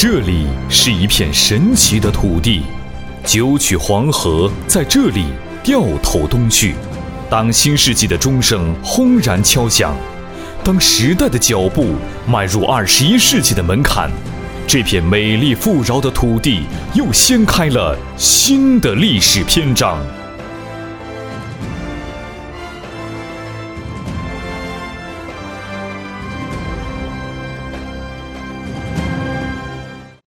这里是一片神奇的土地，九曲黄河在这里掉头东去。当新世纪的钟声轰然敲响，当时代的脚步迈入21世纪的门槛，这片美丽富饶的土地又掀开了新的历史篇章。